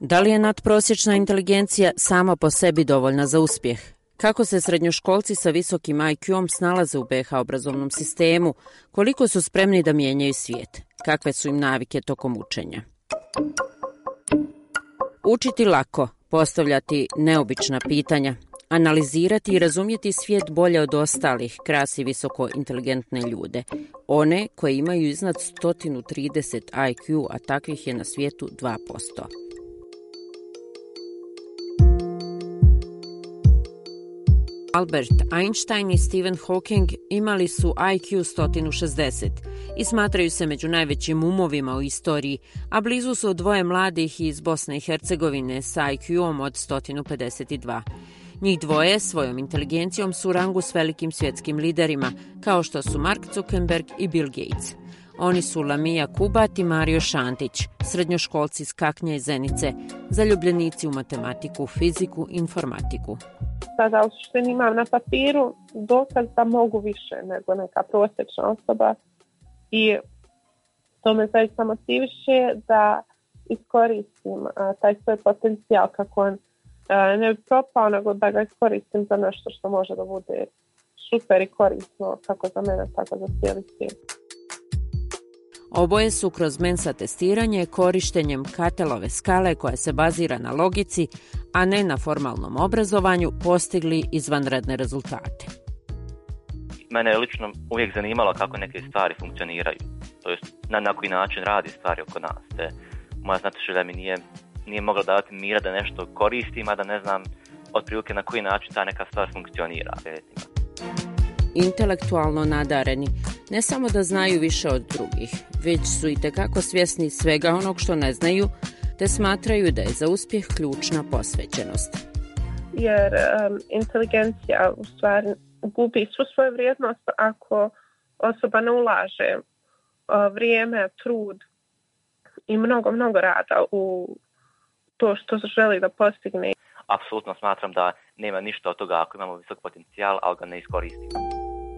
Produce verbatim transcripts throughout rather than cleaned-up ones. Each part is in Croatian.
Da li je nadprosječna inteligencija sama po sebi dovoljna za uspjeh? Kako se srednjoškolci sa visokim I Q-om snalaze u B iH obrazovnom sistemu? Koliko su spremni da mijenjaju svijet? Kakve su im navike tokom učenja? Učiti lako, postavljati neobična pitanja, analizirati i razumjeti svijet bolje od ostalih krasi visoko inteligentne ljude. One koje imaju iznad sto trideset I Q, a takvih je na svijetu dva posto. Albert Einstein i Stephen Hawking imali su I Q sto šezdeset i smatraju se među najvećim umovima u istoriji, a blizu su dvoje mladih iz Bosne i Hercegovine sa I Q-om od sto pedeset dva. Njih dvoje svojom inteligencijom su u rangu s velikim svjetskim liderima, kao što su Mark Zuckerberg i Bill Gates. Oni su Lamija Kubat i Mario Šantić, srednjoškolci iz Kaknja i Zenice, zaljubljenici u matematiku, fiziku i informatiku. Sada u suštini imam na papiru dokaz da mogu više nego neka prosječna osoba i to me zaista motiviše da iskoristim a, taj svoj potencijal kako on a, ne bi propao, nego da ga iskoristim za nešto što može da bude super i korisno kako za mene, tako za cijeli svijet. Oboje su kroz Mensa testiranje korištenjem Katelove skale koja se bazira na logici, a ne na formalnom obrazovanju, postigli izvanredne rezultate. Mene je lično uvijek zanimalo kako neke stvari funkcioniraju, to jest na, na koji način radi stvari oko nas. Te moja znatiželja mi nije, nije mogla davati mira da nešto koristim, a da ne znam otprilike na koji način ta neka stvar funkcionira. Intelektualno nadareni, ne samo da znaju više od drugih, već su i tekako svjesni svega onog što ne znaju, te smatraju da je za uspjeh ključna posvećenost. Jer um, inteligencija u stvari gubi svu svoju vrijednost ako osoba ne ulaže uh, vrijeme, trud i mnogo, mnogo rada u to što želi da postigne. Apsolutno smatram da nema ništa od toga ako imamo visok potencijal, ali ga ne iskoristimo.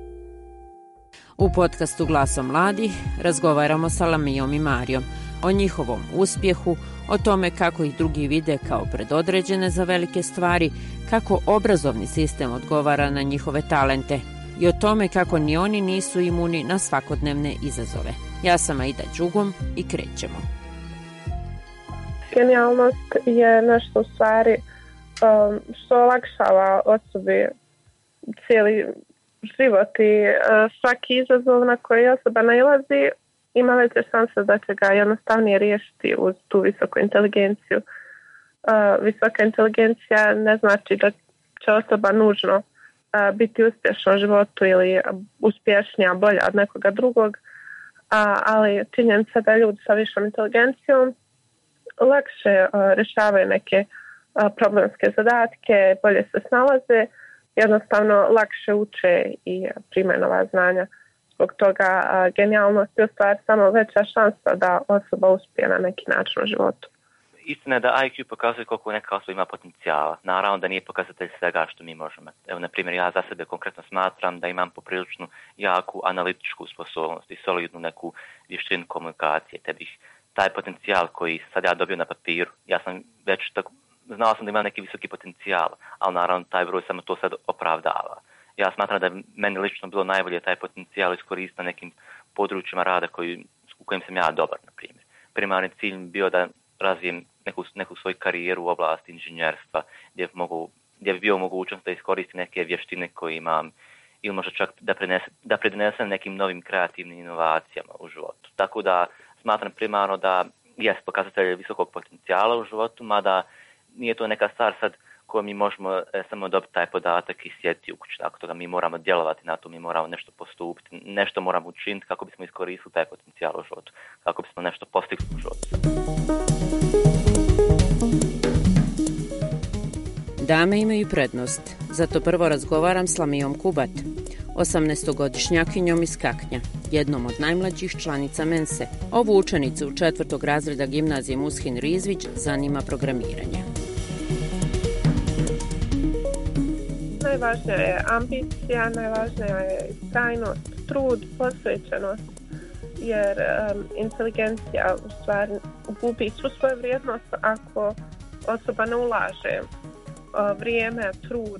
U podcastu Glasom mladih razgovaramo sa Lamijom i Marijom o njihovom uspjehu, o tome kako ih drugi vide kao predodređene za velike stvari, kako obrazovni sistem odgovara na njihove talente i o tome kako ni oni nisu imuni na svakodnevne izazove. Ja sam Aida Đugum i krećemo. Genijalnost je nešto u stvari um, što olakšava osobi cijeli život i uh, svaki izazov na koji osoba nailazi ima veće šanse da će ga jednostavnije riješiti uz tu visoku inteligenciju. Uh, visoka inteligencija ne znači da će osoba nužno uh, biti uspješna u životu ili uspješnija, bolja od nekoga drugog, uh, ali činjenica da ljudi sa višom inteligencijom lakše uh, rješavaju neke uh, problemske zadatke, bolje se snalaze, jednostavno lakše uče i primaju nova znanja. Zbog toga a, genijalnost je u stvari samo veća šansa da osoba uspije na neki način u životu. Istina je da I Q pokazuje koliko neka osoba ima potencijala. Naravno da nije pokazatelj svega što mi možemo. Evo, na primjer, ja za sebe konkretno smatram da imam popriličnu jaku analitičku sposobnost i solidnu neku vještinu komunikacije. Te bih taj potencijal koji sad ja dobio na papiru, ja sam već tako znao sam da imam neki visoki potencijal, ali naravno taj broj samo to sad opravdava. Ja smatram da je meni lično bilo najbolje taj potencijal iskoristiti na nekim područjima rada koji, u kojim sam ja dobar, na primjer. Primarni cilj bio da razvijem neku, neku svoju karijeru u oblasti inženjerstva, gdje, mogu, gdje bi bio mogućnost da iskoristim neke vještine koje imam ili možda čak da, prenese, da pridonesem nekim novim kreativnim inovacijama u životu. Tako da smatram primarno da jest pokazatelj visokog potencijala u životu, mada nije to neka stvar sad koju mi možemo e, samo dobiti taj podatak i sjediti u kući. Tako toga mi moramo djelovati na to, mi moramo nešto postupiti, nešto moramo učiniti kako bismo iskoristili taj potencijal u životu, kako bismo nešto postigli u životu. Dame imaju prednost, zato prvo razgovaram s Lamijom Kubat, osamnaestogodišnjakinjom iz Kaknja, jednom od najmlađih članica Mense. Ovu učenicu četvrtog razreda gimnazije Mushin Rizvić zanima programiranje. Najvažnija je ambicija, najvažnija je istrajnost, trud, posvećenost, jer um, inteligencija u stvari gubi svu svoju vrijednost ako osoba ne ulaže uh, vrijeme, trud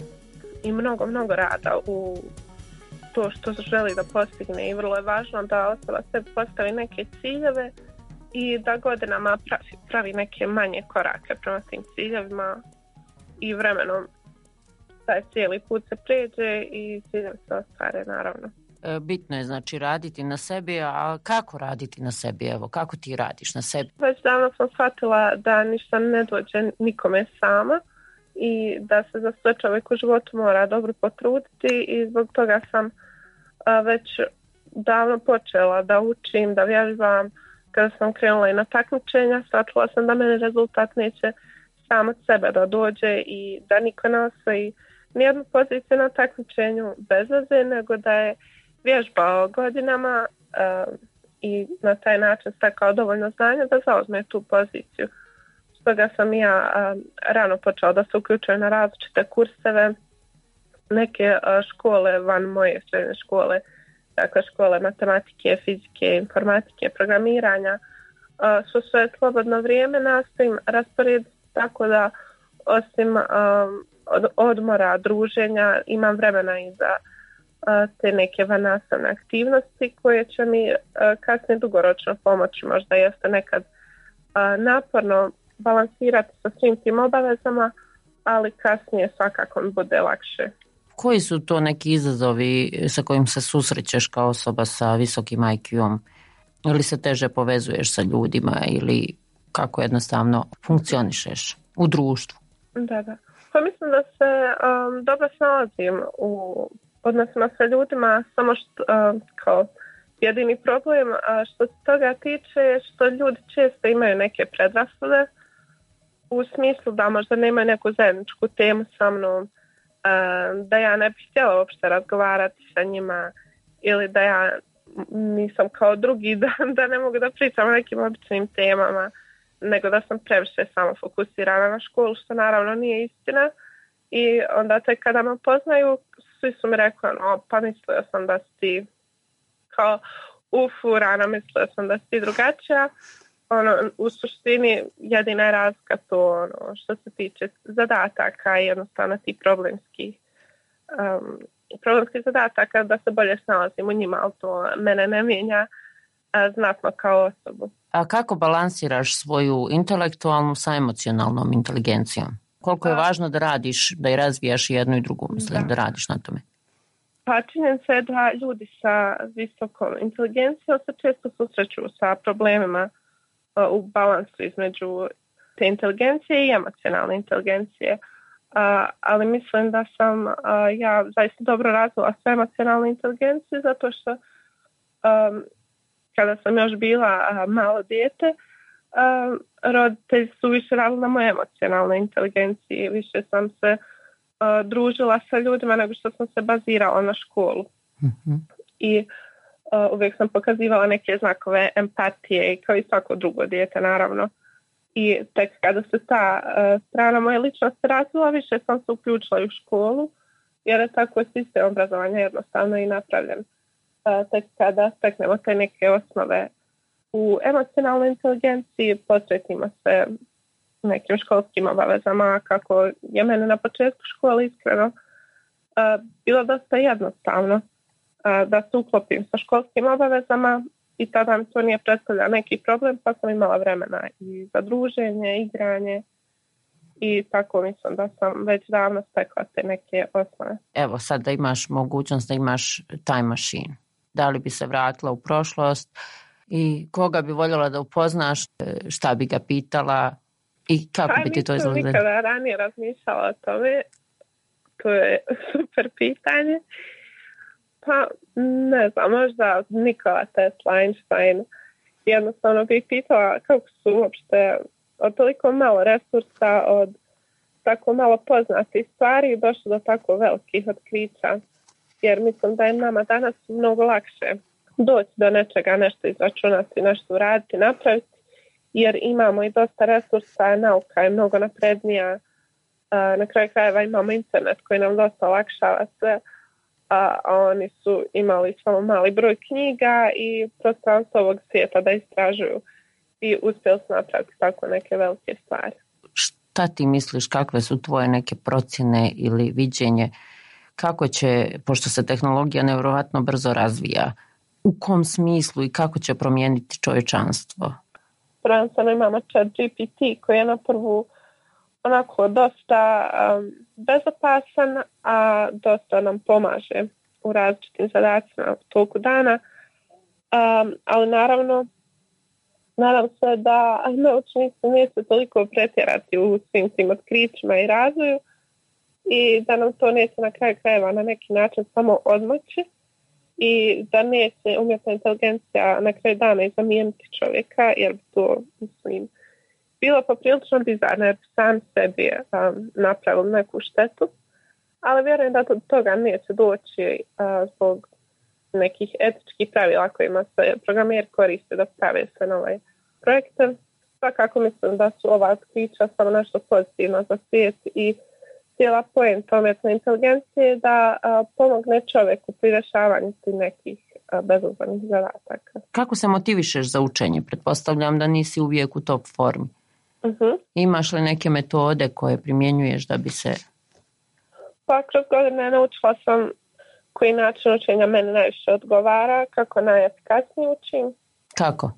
i mnogo, mnogo rada u to što želi da postigne i vrlo je važno da osoba sebi postavi neke ciljeve i da godinama pravi, pravi neke manje korake prema tim ciljevima i vremenom taj cijeli put se pređe i ciljevi se ostvare naravno. Bitno je znači raditi na sebi, a kako raditi na sebi? Evo, kako ti radiš na sebi? Već davno sam shvatila da ništa ne dođe nikome sama i da se za sve čovjek u životu mora dobro potruditi i zbog toga sam a, već davno počela da učim, da vježbam. Kada sam krenula i na takmičenja, shvatila sam da meni rezultat neće sam od sebe da dođe i da niko ne osvoji nijednu poziciju na takmičenju bez veze, nego da je vježbao godinama uh, i na taj način stekao dovoljno znanja da zauzme tu poziciju. Stoga sam ja uh, rano počela da se uključujem na različite kurseve, neke uh, škole van moje srednje škole, dakle škole matematike, fizike, informatike, programiranja, uh, su sve slobodno vrijeme nastojim rasporediti tako da osim um, od odmora, druženja, imam vremena i za uh, te neke vannastavne aktivnosti koje će mi uh, kasnije dugoročno pomoći. Možda jeste nekad uh, naporno balansirati sa svim tim obavezama, ali kasnije svakako mi bude lakše. Koji su to neki izazovi sa kojim se susrećeš kao osoba sa visokim I Q-om? Ili se teže povezuješ sa ljudima ili kako jednostavno funkcionišeš u društvu? Da, da. Pa mislim da se um, dobro snalazim u odnosima sa ljudima, samo što um, kao jedini problem a što se toga tiče je što ljudi često imaju neke predrasude u smislu da možda nemaju neku zajedničku temu sa mnom, um, da ja ne bih htjela uopšte razgovarati sa njima ili da ja nisam kao drugi, da, da ne mogu da pričam o nekim običnim temama, nego da sam previše samo fokusirana na školu, što naravno nije istina. I onda tek kada me poznaju, svi su mi rekli, no, pa mislio sam da si ti kao ufurana, mislio sam da si ti drugačija. Ono, u suštini jedina je razlika to ono, što se tiče zadataka i jednostavno ti problemski um, problemski zadataka da se bolje snalazim u njima, ali to mene ne mijenja a, znatno kao osobu. A kako balansiraš svoju intelektualnu sa emocionalnom inteligencijom? Koliko je a, važno da radiš, da i razvijaš jednu i drugu, mislim, da, da radiš na tome? Pa činjenica je da ljudi sa visokom inteligencijom se često susreću sa problemima a, u balansu između te inteligencije i emocionalne inteligencije. A, ali mislim da sam a, ja zaista dobro razvila sve emocionalne inteligencije zato što a, kada sam još bila a, malo dijete, a, roditelji su više radili na moje emocionalne inteligencije. Više sam se a, družila sa ljudima nego što sam se bazirala na školu. Mm-hmm. I a, uvijek sam pokazivala neke znakove empatije kao i svako drugo dijete naravno. I tek kada se ta uh, strana moje ličnosti razvila, više sam se uključila u školu, jer je tako sistem obrazovanja jednostavno i napravljen. Uh, tek kada steknemo te neke osnove u emocionalnoj inteligenciji, posvetimo se nekim školskim obavezama, kako je mene na početku škole iskreno uh, bilo dosta jednostavno uh, da se uklopim sa školskim obavezama. I tada mi to nije predstavljao neki problem, pa sam imala vremena i za druženje, igranje i tako mislim da sam već davno stekla te neke osnove. Evo sad da imaš mogućnost da imaš time machine. Da li bi se vratila u prošlost i koga bi voljela da upoznaš, šta bi ga pitala i kako pa, bi ti to izgledalo? Nisam nikada ranije razmišljala o tome. To je super pitanje. Pa, ne znam, možda Nikola Tesla, Einstein, jednostavno bih pitala kako su uopšte od toliko malo resursa, od tako malo poznatih stvari došlo do tako velikih otkrića. Jer mislim da je nama danas mnogo lakše doći do nečega, nešto izračunati, nešto uraditi, napraviti, jer imamo i dosta resursa, nauka je mnogo naprednija, na kraju krajeva imamo internet koji nam dosta olakšava sve. A oni su imali samo mali broj knjiga i prostranstvo ovog svijeta da istražuju i uspjeli su napraviti tako neke velike stvari. šta ti misliš, kakve su tvoje neke procjene ili viđenje, kako će, pošto se tehnologija nevjerovatno brzo razvija, u kom smislu i kako će promijeniti čovječanstvo? Prvenstveno imamo chat G P T koji je na prvu onako dosta um, bezopasan, a dosta nam pomaže u različitim zadacima u toku dana. Um, ali naravno, nadam se da naučnici neće toliko pretjerati u svim tim otkrićima i razvoju i da nam to neće na kraju krajeva na neki način samo odmoći i da neće umjetna inteligencija na kraju dana i zamijeniti čovjeka, jer bi to, mislim, bilo poprilično bizarno jer bi sam sebi um, napravili neku štetu, ali vjerujem da do toga neće doći uh, zbog nekih etičkih pravila kojima se programeri koriste da prave sve nove projekte. Svakako mislim da su ova otkrića samo nešto pozitivno za svijet i cijela poenta umjetne inteligencije da a, pomogne čovjeku pri rješavanju tih nekih bezazlenih zadataka. Kako se motivišeš za učenje? Pretpostavljam da nisi uvijek u top formi. Uh-huh. Imaš li neke metode koje primjenjuješ da bi se... Pa kroz godine naučila sam koji način učenja mene najviše odgovara, kako najefikasnije učim. Kako?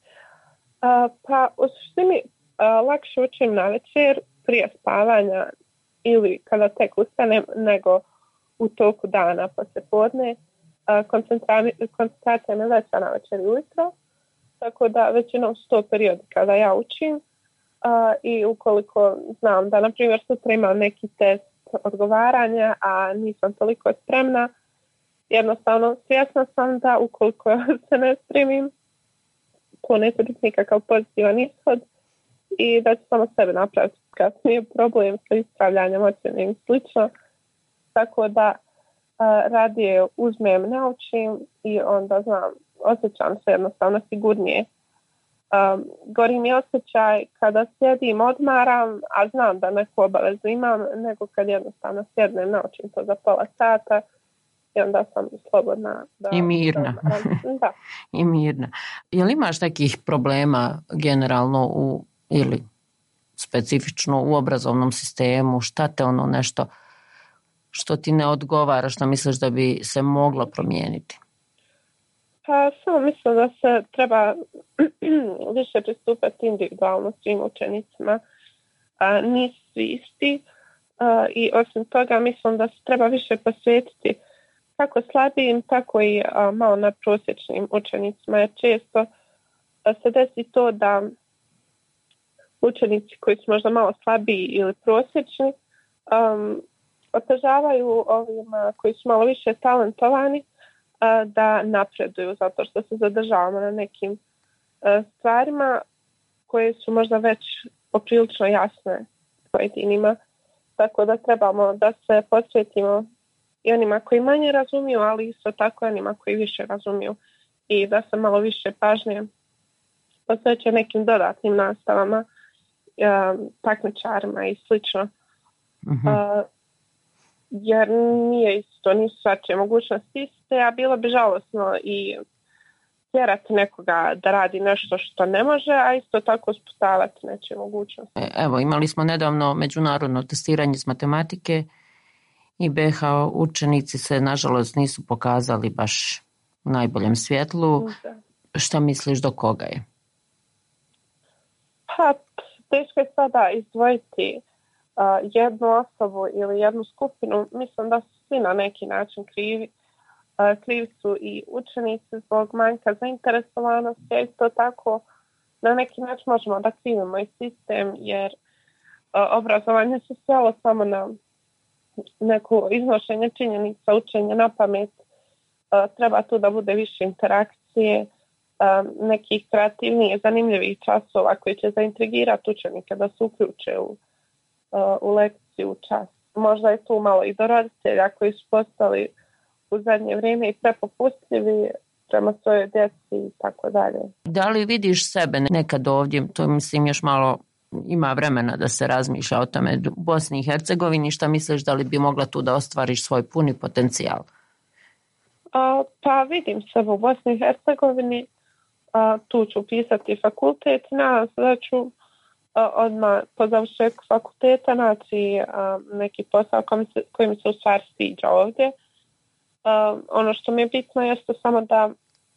A, pa u suštini a, lakše učim na večer prije spavanja ili kada tek ustanem nego u toku dana poslije podne. Koncentracija me veća na večer i ujutro, tako da većinom su to periodi kada ja učim a, i ukoliko znam da na primjer sutra imam neki test odgovaranja, a nisam toliko spremna, jednostavno svjesna sam da ukoliko se ne spremim, to neće biti nikakav pozitivan ishod i da ću samo sebe napraviti kasnije problem sa ispravljanjem ocjene i slično. Tako da a, radije uzmem, naučim i onda znam, osjećam se jednostavno sigurnije. Um, gori mi osjećaj kada sjedim, odmaram, a znam da neku obavezu imam, nego kad jednostavno sjednem, naučim to za pola sata i onda sam slobodna. Da, I mirna. Da, da. I mirna. Jel imaš nekih problema generalno u, ili specifično u obrazovnom sistemu? Šta te ono nešto što ti ne odgovara, što misliš da bi se moglo promijeniti? Pa samo mislim da se treba više pristupati individualno svim učenicima. A, nisu svi isti a, i osim toga mislim da se treba više posvetiti kako slabijim, tako i a, malo nadprosječnim učenicima. Jer često a, se desi to da učenici koji su možda malo slabiji ili prosječni um, otežavaju ovima koji su malo više talentovani da napreduju zato što se zadržavamo na nekim stvarima koje su možda već poprilično jasne pojedinima. Tako da trebamo da se posvetimo i onima koji manje razumiju, ali isto tako onima koji više razumiju i da se malo više pažnje posveće nekim dodatnim nastavama, takmičarima i slično. Uh-huh. Jer nije isto, nisu svačije mogućnosti iste, a bilo bi žalosno i tjerati nekoga da radi nešto što ne može, a isto tako uspostavati nečije mogućnosti. Evo, imali smo nedavno međunarodno testiranje iz matematike i B H učenici se nažalost nisu pokazali baš u najboljem svjetlu. Da. Šta misliš, do koga je? Pa, teško je sada izdvojiti Uh, jednu osobu ili jednu skupinu. Mislim da su svi na neki način krivi. Uh, krivi su i učenici zbog manjka zainteresovanosti, a isto tako na neki način možemo da krivimo i sistem, jer uh, obrazovanje se svelo samo na neko iznošenje činjenica, učenje na pamet. Uh, treba tu da bude više interakcije, uh, nekih kreativnijih, zanimljivih časova koji će zaintrigirati učenike da se uključe u u lekciju, u čas. Možda je tu malo i do roditelja koji su postali u zadnje vrijeme i prepopustljivi prema svojoj djeci i tako dalje. Da li vidiš sebe nekad ovdje, to mislim još malo ima vremena da se razmišlja o tome, u Bosni i Hercegovini, šta misliš da li bi mogla tu da ostvariš svoj puni potencijal? A, pa vidim sebe u Bosni i Hercegovini, a, tu ću pisati fakultet, nadam se da ću odmah po završetku fakulteta naći neki posao koji mi se u stvari sviđa ovdje. Ono što mi je bitno jeste samo da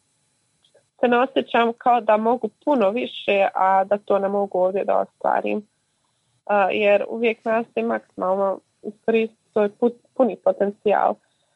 se ne osjećam kao da mogu puno više, a da to ne mogu ovdje da ostvarim. Jer uvijek nastojim maksimalno iskoristiti svoj puni potencijal.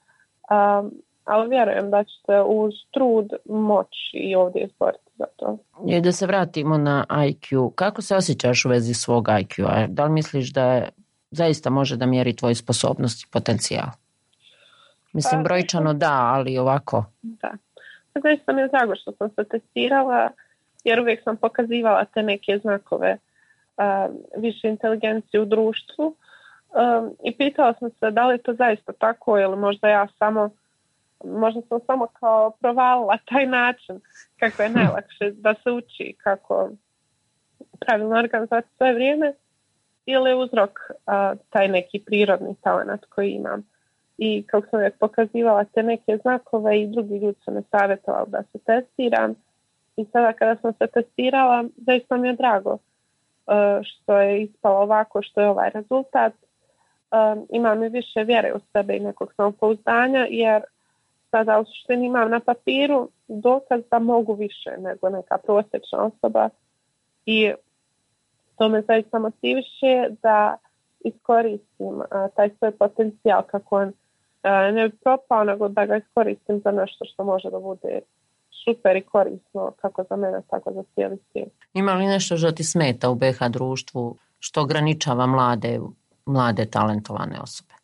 Ali vjerujem da ćete uz trud moći i ovdje izboriti za to. I da se vratimo na I Q. Kako se osjećaš u vezi svog I Q-a? Da li misliš da zaista može da mjeri tvoju sposobnost i potencijal? Mislim, brojčano da, ali ovako. Da. Zaista mi je drago što sam se testirala, jer uvijek sam pokazivala te neke znakove uh, više inteligencije u društvu. Um, I pitala sam se da li je to zaista tako ili možda ja samo možda sam samo kao provalila taj način kako je najlakše da se uči, kako pravilno organizovati svoje vrijeme, ili je uzrok uh, taj neki prirodni talent koji imam. I kako sam uvijek pokazivala te neke znakove i drugi ljudi su me savjetovali da se testiram. I sada kada sam se testirala, zaista mi je drago uh, što je ispalo ovako, što je ovaj rezultat. Um, imam i više vjere u sebe i nekog samopouzdanja, jer sada u suštini imam na papiru dokaz da mogu više nego neka prosječna osoba i to me zaista motiviše da iskoristim uh, taj svoj potencijal kako on uh, ne bi propao, nego da ga iskoristim za nešto što može da bude super i korisno kako za mene, tako za cijeli svijet. Ima li nešto što ti smeta u B iH društvu, što ograničava mlade, mlade talentovane osobe?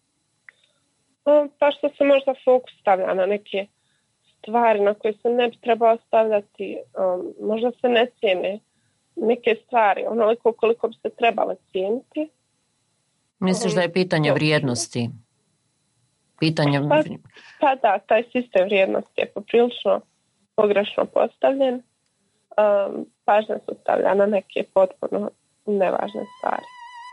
Pa što se možda fokus stavlja na neke stvari na koje se ne bi trebalo stavljati, um, možda se ne cijene neke stvari onoliko koliko bi se trebalo cijeniti. Misliš da je pitanje vrijednosti? Pitanje... Pa, pa da, taj sistem vrijednosti je poprilično pogrešno postavljen. Um, pažnja se stavlja na neke potpuno nevažne stvari.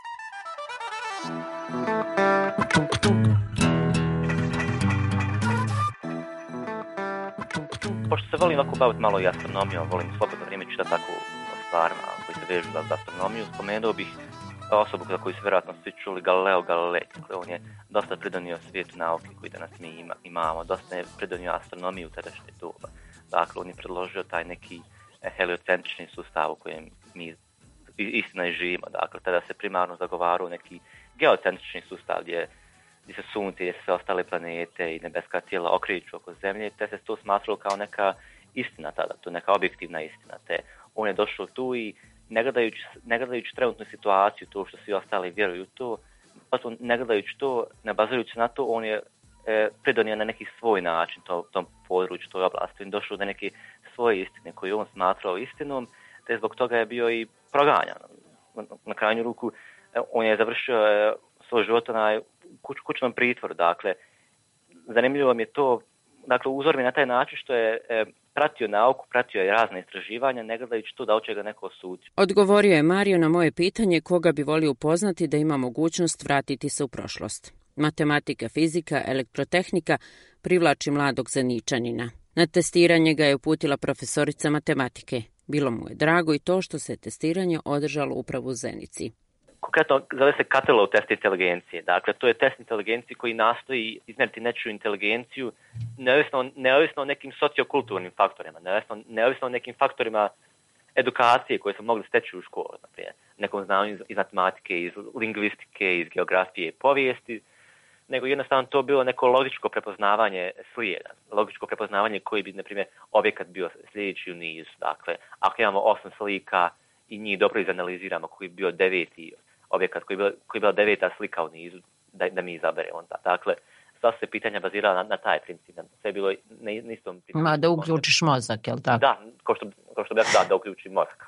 Pošto se volim ovako baviti malo i astronomijom, volim slobodno vrijeme čitati tako o stvarima koji se vežu za astronomiju, spomenuo bih osobu za koju se vjerojatno svi čuli, Galileo Galilei. On je dosta pridonio svijetu nauke koji danas mi ima, imamo, dosta je pridonio astronomiju u tadašnje doba. Dakle, on je predložio taj neki heliocentrični sustav u kojem mi istina i živimo. Dakle, tada se primarno zagovarao neki geocentrični sustav gdje gdje se sunce, gdje se sve ostale planete i nebeska tijela okreću oko zemlje, te se to smatralo kao neka istina tada, to je neka objektivna istina. Te on je došao tu i ne gledajući, ne gledajući trenutnu situaciju, to što svi ostali vjeruju to, potom ne gledajući to, ne bazirujući se na to, on je e, pridonio na neki svoj način to, tom području, toj oblasti. On je došao do neke svoje istine koju on smatrao istinom, te zbog toga je bio i proganjan. Na, na krajnju ruku on je završio e, svoj život na kuć, kućnom pritvoru. Dakle, zanimljivo mi je to, dakle, uzor mi na taj način što je e, pratio nauku, pratio je razne istraživanja, ne gledajući to da hoće ga neko osuditi. Odgovorio je Mario na moje pitanje koga bi volio upoznati da ima mogućnost vratiti se u prošlost. Matematika, fizika, elektrotehnika privlači mladog Zeničanina. Na testiranje ga je uputila profesorica matematike. Bilo mu je drago i to što se testiranje održalo upravo u Zenici. Konkretno zove se Catelov test inteligencije. Dakle, to je test inteligencije koji nastoji izmjeriti nečiju inteligenciju neovisno, neovisno o nekim sociokulturnim faktorima, neovisno, neovisno o nekim faktorima edukacije koje su mogli steći u školu, naprijed, nekom znanju iz, iz matematike, iz lingvistike, iz geografije i povijesti, nego jednostavno to bilo neko logičko prepoznavanje slijeda, logičko prepoznavanje koji bi, na primjer, objekat bio sljedeći u nizu. Dakle, ako imamo osam slika i njih dobro izanaliziramo koji je bio deveti objekat, koji je bila, koji je bila deveta slika u nizu, da, da mi izaberemo. Dakle, sva se pitanja bazirala na, na taj princip. Sve je bilo na istom principu. Ma da uključiš mozak, jel tako? Da, kao što, kao što bi ja da, da uključim mozak.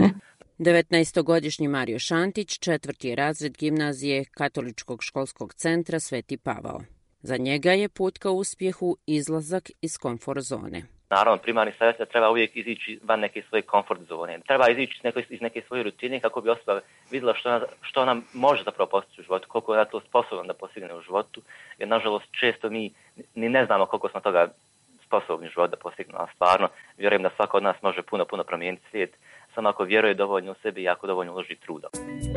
devetnaestogodišnji Mario Šantić, četvrti je razred gimnazije Katoličkog školskog centra Sveti Pavao. Za njega je put ka uspjehu izlazak iz komfort zone. Naravno, primarni savjet da treba uvijek izići van neke svoje komfort zone. Treba izići iz neke, iz neke svoje rutine kako bi osoba vidjela što ona, što ona može zapravo postići u životu, koliko je ona to sposobna da postigne u životu. Jer, nažalost, često mi ni ne znamo koliko smo toga sposobni u životu da postignemo. A stvarno, vjerujem da svako od nas može puno, puno promijeniti svijet samo ako vjeruje dovoljno u sebi i ako dovoljno uloži truda.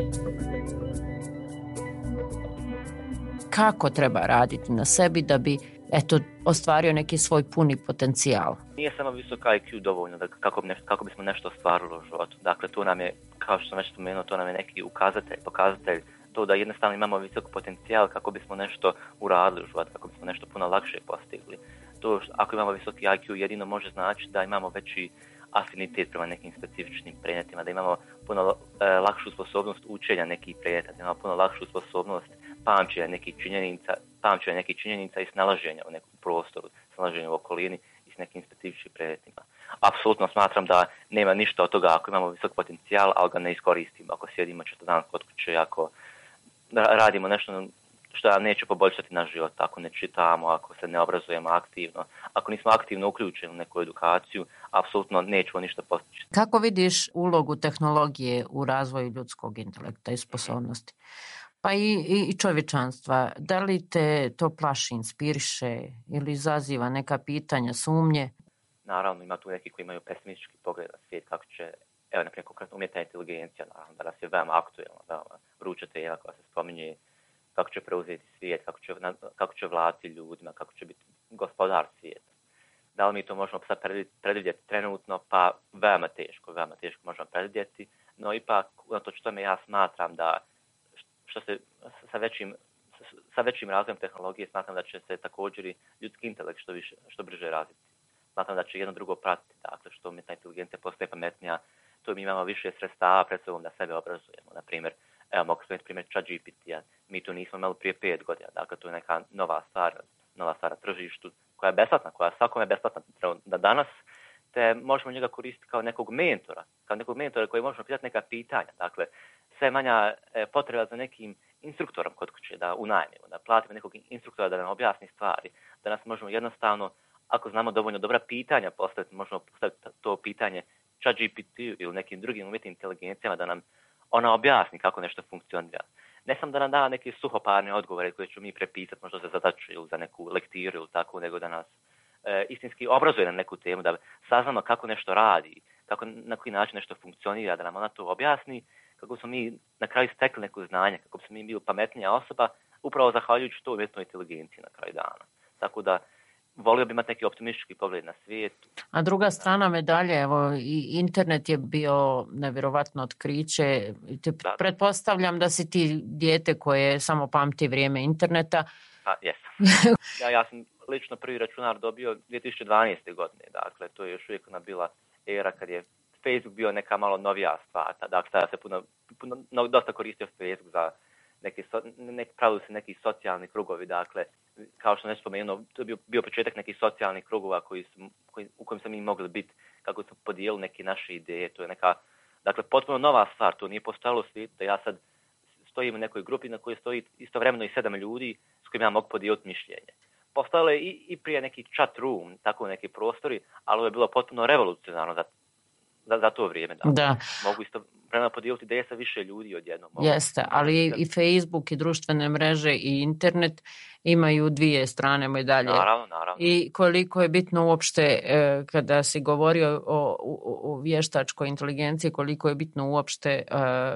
Kako treba raditi na sebi da bi eto, ostvario neki svoj puni potencijal? Nije samo visok I Q dovoljno da kako, bi nešto, kako bismo nešto ostvarili u životu. Dakle, to nam je, kao što sam već spomenuo, to nam je neki ukazatelj, pokazatelj to da jednostavno imamo visok potencijal kako bismo nešto uradili u životu, kako bismo nešto puno lakše postigli. To što, ako imamo visoki I Q jedino može znači da imamo veći afinitet prema nekim specifičnim predmetima, da imamo puno e, lakšu sposobnost učenja nekih predmeta, da imamo puno lakšu sposobnost pamćenja nekih činjenica, pamćenja nekih činjenica i snalaženja u nekom prostoru, snalaženja u okolini i s nekim specifičnim predmetima. Apsolutno smatram da nema ništa od toga ako imamo visok potencijal, ali ga ne iskoristimo, ako sjedimo često dan kod kuće, ako radimo nešto što nam neće poboljšati naš život, ako ne čitamo, ako se ne obrazujemo aktivno, ako nismo aktivno uključeni u neku edukaciju, apsolutno nećemo ništa postići. Kako vidiš ulogu tehnologije u razvoju ljudskog intelekta i sposobnosti? Pa i, i, i čovječanstva. Da li te to plaši, inspiriše ili izaziva neka pitanja, sumnje? Naravno, ima tu neki koji imaju pesimistički pogled na svijet, kako će, evo, naprimjer, konkretno umjetna inteligencija, naravno, danas je veoma aktuelna, veoma vruća tema koja se spominje, kako će preuzeti svijet, kako će, kako će vladati ljudima, kako će biti gospodar svijeta. Da li mi to možemo sad predvidjeti trenutno? Pa veoma teško, veoma teško možemo predvidjeti, no ipak, unatoč tome ja smatram da što se sa većim, sa većim razvojem tehnologije smatram da će se također i ljudski intelekt što, više, što brže razviti. Smatram da će jedno drugo pratiti, dakle što umjetna inteligencija postaje pametnija, to mi imamo više sredstava pred sobom da sebe obrazujemo. Na primjer, evo mogu spomenuti primjer ChatGPT-a, mi to nismo imali prije pet godina, dakle to je neka nova stvar, nova stvar na tržištu koja je besplatna, koja je svakome besplatna da danas, te možemo njega koristiti kao nekog mentora, kao nekog mentora koji možemo pitati neka pitanja, dakle sve manja e, potreba za nekim instruktorom kod kuće da unajmimo, da platimo nekog instruktora da nam objasni stvari, da nas možemo jednostavno, ako znamo dovoljno dobra pitanja postaviti, možemo postaviti to pitanje ChatGPT ili nekim drugim umjetnim inteligencijama da nam ona objasni kako nešto funkcionira. Ne samo da nam da neke suhoparne odgovore koje ću mi prepisati možda za zadaću ili za neku lektiru ili tako, nego da nas e, istinski obrazuje na neku temu, da saznamo kako nešto radi, kako, na koji način nešto funkcionira, da nam ona to objasni, kako smo mi na kraju stekli neko znanje, kako smo mi bili pametnija osoba, upravo zahvaljujući to umjetnoj inteligenciji na kraju dana. Tako da volio bi imati neki optimistički pogled na svijet. A druga strana medalje, evo, i internet je bio nevjerovatno otkriće. Te da. Pretpostavljam da si ti dijete koje samo pamti vrijeme interneta. A, jesam. ja, ja sam lično prvi računar dobio dvije tisuće dvanaeste. godine, dakle, to je još uvijek ona bila era kad je Facebook bio neka malo novija stvar, dakle, tada se puno, puno, no, dosta koristio Facebook za neki, so, nek, pravili se neki socijalni krugovi, dakle, kao što ne spomenuo, to je bio, bio početak nekih socijalnih krugova koji su, koji, u kojim smo mi mogli biti, kako smo podijelili neke naše ideje, to je neka, dakle, potpuno nova stvar, to nije postojalo u svijetu, da ja sad stojim u nekoj grupi na kojoj stoji istovremeno i sedam ljudi s kojima ja mogu podijeliti mišljenje. Postojalo je i, i prije neki chat room, tako neki prostori, ali ovo je bilo potpuno revolucionarno za Za, za to vrijeme. Da. da. Mogu isto vremena podijeliti ideje sa više ljudi odjednom. Jeste, ali i Facebook i društvene mreže i internet imaju dvije strane medalje. Naravno, naravno. I koliko je bitno uopšte, eh, kada si govorio o, o, o vještačkoj inteligenciji, koliko je bitno uopšte eh,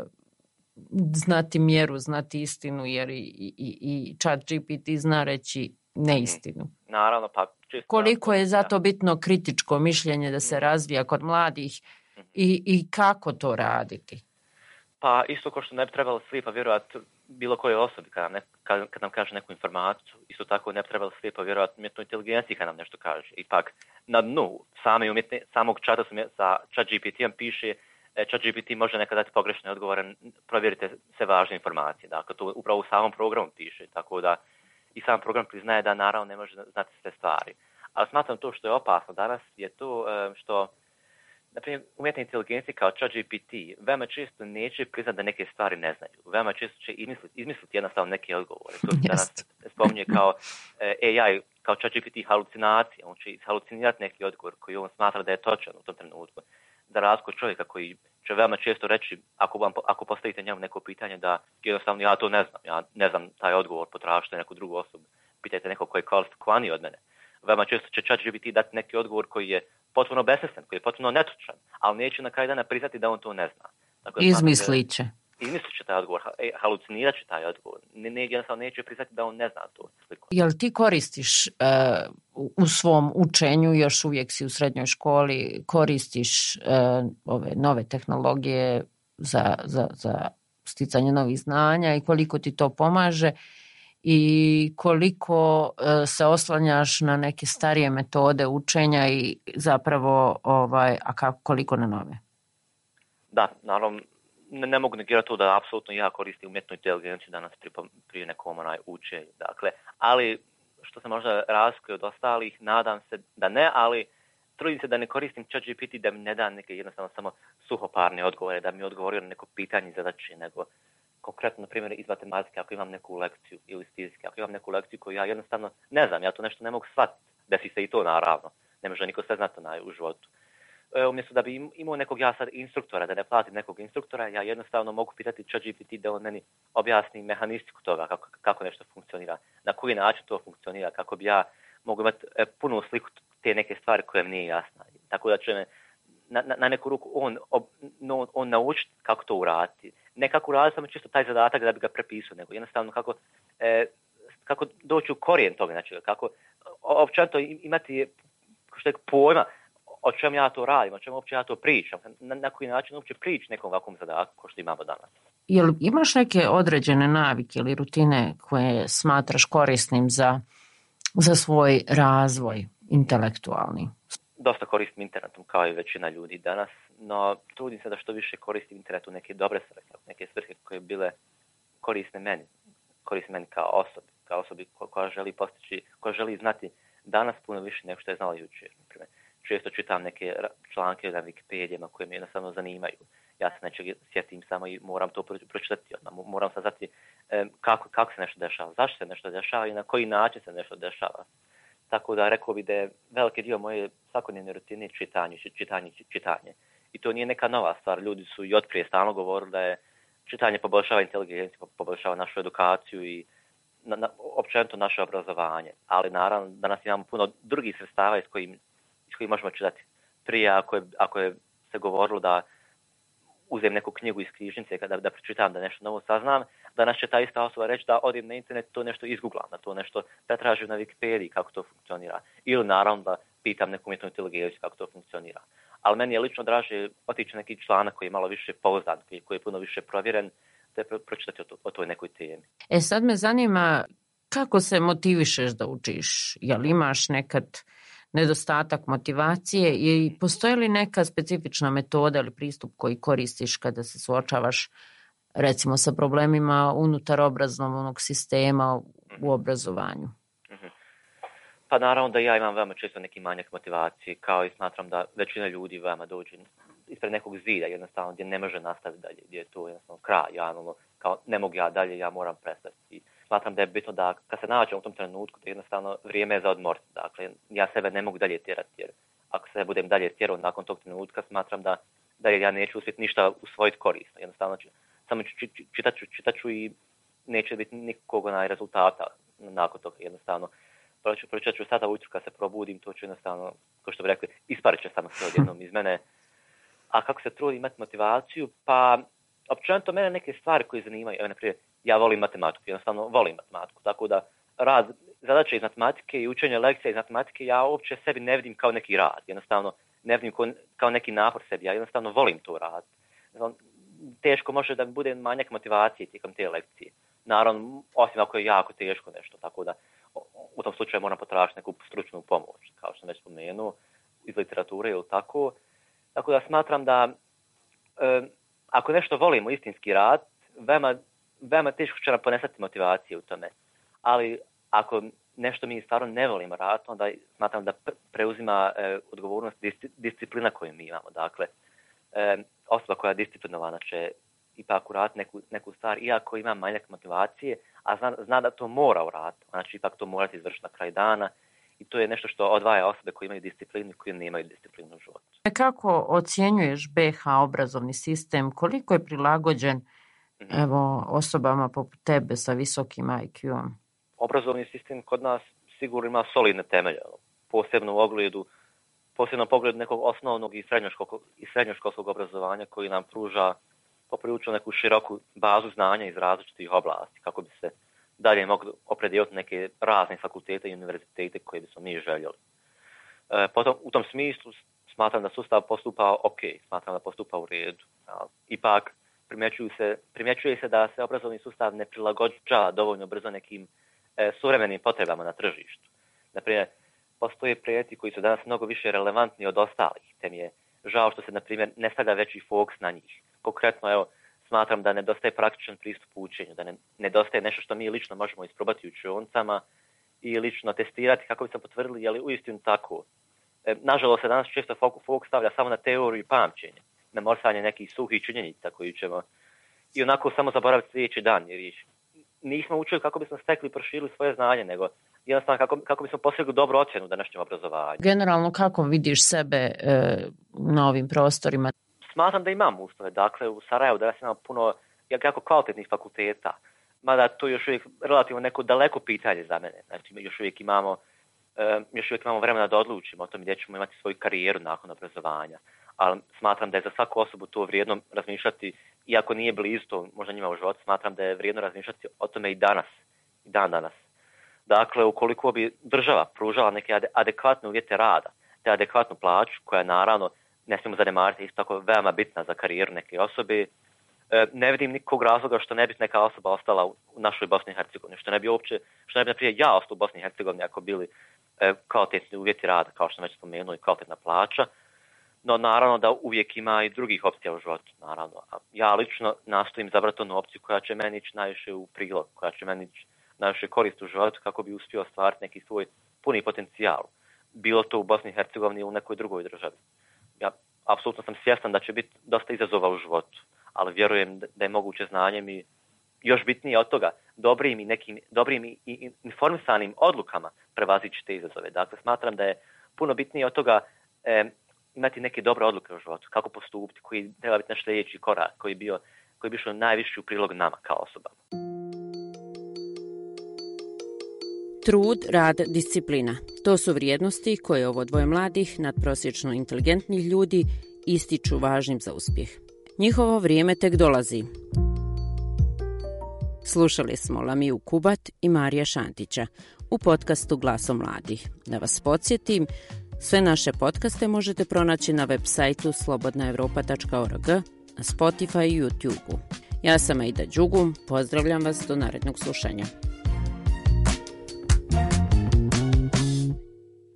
znati mjeru, znati istinu, jer i, i, i ChatGPT zna reći neistinu. Mm, naravno, pa čisto. Koliko je zato bitno kritičko mišljenje da se razvija kod mladih i, i kako to raditi? Pa isto kao što ne bi trebalo slijepo vjerovati bilo koje osobi kad nam, ne, kad, kad nam kaže neku informaciju, isto tako ne bi trebalo slijepo vjerovati umjetnoj inteligenciji kad nam nešto kaže. Ipak na dnu same umjetne, samog čata sa ChatGPT-om piše ChatGPT može nekad dati pogrešne odgovore, provjerite sve važne informacije. Dakle, to upravo u samom programu piše, tako da i sam program priznaje da naravno ne može znati sve stvari. Ali smatram to što je opasno danas je to što, na primjer, umjetna inteligencija kao ChatGPT veoma često neće priznati da neke stvari ne znaju. Veoma često će izmisliti, izmisliti jednostavno neke odgovore. To se danas spominje kao A I, kao ChatGPT halucinacija. On će halucinirati neki odgovor koji on smatra da je točan u tom trenutku. Za razliku od čovjeka koji će veoma često reći, ako, vam, ako postavite njemu neko pitanje, da jednostavno ja to ne znam, ja ne znam taj odgovor, potražite neku drugu osobu, pitajte nekog koji je kvalifikovaniji od mene. Veoma često će ChatGPT dati neki odgovor koji je potpuno besmislen, koji je potpuno netočan, ali neće na kraju dana priznati da on to ne zna. Dakle, izmislit će. Izmislit će taj odgovor, halucinirat će taj odgovor. Ne, ne, jednostavno neće priznati da on ne zna to sliku. Jel ti koristiš uh, u svom učenju, još uvijek si u srednjoj školi, koristiš uh, ove nove tehnologije za, za, za sticanje novih znanja i koliko ti to pomaže i koliko uh, se oslanjaš na neke starije metode učenja i zapravo ovaj, a kako, koliko na nove? Da, naravno, ne, ne mogu negirati to da apsolutno ja koristim umjetnu inteligenciju danas pri, pri nekom onaj učenju. Dakle, ali što se možda razlikuje od ostalih, nadam se da ne, ali trudim se da ne koristim ChatGPT da mi ne da neke jednostavno samo suhoparne odgovore, da mi odgovorio na neko pitanje zadaće, nego konkretno, na primjer, iz matematike, ako imam neku lekciju ili iz fizike, ako imam neku lekciju koju ja jednostavno ne znam, ja to nešto ne mogu shvatiti, desi se i to naravno, ne može niko sve znati u životu. E, umjesto da bi imao nekog ja sad instruktora, da ne platim nekog instruktora, ja jednostavno mogu pitati ChatGPT da on meni objasni mehanistiku toga, kako, kako nešto funkcionira, na koji način to funkcionira, kako bi ja mogu imati e, punu sliku te neke stvari koje mi nije jasna. Tako da će me na, na, na neku ruku on, ob, no, on naučiti kako to uraditi. Ne kako uraditi samo čisto taj zadatak da bi ga prepisao, nego jednostavno kako, e, kako doći u korijen toga, znači kako općenito imati što je pojma o čemu ja to radim, o čemu uopće ja to pričam, na, na koji način uopće pričam nekom ovakvom zadatku ko što imamo danas. Jel imaš neke određene navike ili rutine koje smatraš korisnim za, za svoj razvoj intelektualni? Dosta koristim internetom kao i većina ljudi danas, no trudim se da što više koristim internet u neke dobre svrhe, neke svrhe koje bile korisne meni, korisne meni kao osobi, kao osobi koja želi postići, koja želi znati danas puno više nego što je znala jučer. Naprimjer, često čitam neke članke na Wikipedijama koje me jednostavno zanimaju. Ja se nečeg sjetim samo i moram to pročitati, moram saznati kako, kako se nešto dešava, zašto se nešto dešava i na koji način se nešto dešava. Tako da rekao bi da je veliki dio moje svakodnevne rutine čitanje, čitanje, čitanje. I to nije neka nova stvar. Ljudi su i otprije stalno govorili da je čitanje poboljšava inteligenciju, poboljšava našu edukaciju i na, na, općenito naše obrazovanje. Ali naravno danas imamo puno drugih sredstava iz kojih iz kojih možemo čitati. Prije ako je, ako je se govorilo da uzem neku knjigu iz knjižnice kada da pročitam da nešto novo saznam, danas će ta ista osoba reći da odem na internet to nešto izgooglam, da to nešto pretražim na Wikipediji kako to funkcionira. Ili naravno da pitam neku umjetnu inteligenciju kako to funkcionira. Ali meni je lično draže otići neki članak koji je malo više pouzdan, koji je puno više provjeren, da je pročitati o, to, o toj nekoj temi. E sad me zanima kako se motivišeš da učiš? Jel imaš nekad nedostatak motivacije i postoji li neka specifična metoda ili pristup koji koristiš kada se suočavaš recimo sa problemima unutar obrazovnog sistema u obrazovanju? Pa naravno da ja imam veoma često neki manjak motivacije, kao i smatram da većina ljudi veoma dođe ispred nekog zida jednostavno gdje ne može nastaviti dalje, gdje je to jednostavno kraj, ja, kao ne mogu ja dalje, ja moram prestati. Smatram da je bitno da kad se nađem u tom trenutku da jednostavno vrijeme je za odmoriti. Dakle, ja sebe ne mogu dalje tjerati jer ako se budem dalje tjerao nakon tog trenutka smatram da, da ja neću uspjeti ništa usvojiti korisno. Jednostavno ću, samo ću, čitat, ću, čitat ću i neće biti nikog onaj rezultata nakon toga. Jednostavno, pročitat ću sada ujutro kad se probudim, to ću jednostavno, kao što bi rekli, isparit će samo sve odjednom iz mene. A kako se trudi imati motivaciju? Pa, općenito mene neke stvari koje zanimaju, evo naprijed, ja volim matematiku, jednostavno volim matematiku, tako da rad, zadaće iz matematike i učenje lekcija iz matematike ja uopće sebi ne vidim kao neki rad, jednostavno ne vidim kao neki napor sebi, ja jednostavno volim to rad. Teško može da bude manjak motivacije tijekom te lekcije, naravno, osim ako je jako teško nešto, tako da u tom slučaju moram potražiti neku stručnu pomoć, kao što sam već spomenuo, iz literature ili tako. Tako da smatram da e, ako nešto volimo istinski rad, veoma, veoma teško će nam ponesati motivacije u tome. Ali ako nešto mi stvarno ne volimo rad, onda smatram da preuzima e, odgovornost dis, disciplina koju mi imamo. Dakle, e, osoba koja je disciplinovana će ipak uraditi neku, neku stvar, iako ima manjak motivacije, a zna, zna da to mora uraditi, znači ipak to morati izvršiti na kraj dana. I to je nešto što odvaja osobe koje imaju disciplinu i koje nemaju disciplinu u životu. Kako ocjenjuješ B H obrazovni sistem? Koliko je prilagođen mm-hmm. evo, osobama poput tebe sa visokim I Q-om? Obrazovni sistem kod nas sigurno ima solidne temelje, posebno u ogledu posebno pogled nekog osnovnog i srednjoškolskog, i srednjoškolskog obrazovanja koji nam pruža poprilično neku široku bazu znanja iz različitih oblasti, kako bi se dalje mogli opredijeliti neke razne fakultete i univerzitete koje bismo mi željeli. E, potom, u tom smislu smatram da sustav postupa ok, smatram da postupa u redu. Ipak, primjećuju se, primjećuje se da se obrazovni sustav ne prilagođava dovoljno brzo nekim e, suvremenim potrebama na tržištu. Naprimjer, postoje predmeti koji su danas mnogo više relevantni od ostalih, te mi je žao što se, na primjer, ne stavlja veći fokus na njih. Konkretno, evo, smatram da nedostaje praktičan pristup učenju, da ne, nedostaje nešto što mi lično možemo isprobati u učionicama i lično testirati kako bi se potvrdili je li uistinu tako. E, nažalost, se danas često fokus stavlja samo na teoriju i pamćenje, memorisanje nekih suhih činjenica koji ćemo i onako samo zaboraviti sljedeći dan, jer nismo učili kako bismo stekli i proširili svoje znanje, nego jednostavno kako, kako bismo postigli dobru ocjenu u današnjem obrazovanju. Generalno, kako vidiš sebe e, na ovim prostorima? Smatram da imam uslove. Dakle, u Sarajevu danas imamo puno jako kvalitetnih fakulteta, mada to još uvijek relativno neko daleko pitanje za mene. Znači, još uvijek imamo, e, još uvijek imamo vremena da odlučimo o tom gdje ćemo imati svoju karijeru nakon obrazovanja. Ali smatram da je za svaku osobu to vrijedno razmišljati, iako nije blizu to možda njima u životu, smatram da je vrijedno razmišljati o tome i danas, i dan danas. Dakle, ukoliko bi država pružala neke adekvatne uvjete rada, te adekvatnu plaću, koja naravno ne smijemo zanemariti, isto tako veoma bitna za karijeru neke osobe, ne vidim nikog razloga što ne bi neka osoba ostala u našoj Bosni i Hercegovini, što ne bi uopće, što ne bi naprijed ja ostao u Bosni i Hercegovini ako bili kvalitetni uvjeti rada, kao što sam već spomenuo, i kvalitetna plaća. No, naravno da uvijek ima i drugih opcija u životu, naravno. Ja lično nastojim zabrati onu opciju koja će meni ići najviše u prilog, koja će meni ići najviše korist u životu kako bi uspio ostvariti neki svoj puni potencijal. Bilo to u Bosni i Hercegovini ili u nekoj drugoj državi. Ja apsolutno sam svjestan da će biti dosta izazova u životu, ali vjerujem da je moguće znanjem i još bitnije od toga dobrim i nekim dobrim i informisanim odlukama prevazići te izazove. Dakle, smatram da je puno bitnije od toga e, imati neke dobre odluke u životu, kako postupiti, koji treba biti naš sljedeći korak, koji je bio, koji bi išao najviši u prilog nama kao osobama. Trud, rad, disciplina. To su vrijednosti koje ovo dvoje mladih, nadprosječno inteligentnih ljudi ističu važnim za uspjeh. Njihovo vrijeme tek dolazi. Slušali smo Lamiju Kubat i Marija Šantića u podcastu Glasom mladih. Da vas podsjetim, sve naše podcaste možete pronaći na web sajtu slobodna europa tačka org, na Spotify i YouTube-u. Ja sam Aida Đugum, pozdravljam vas do narednog slušanja.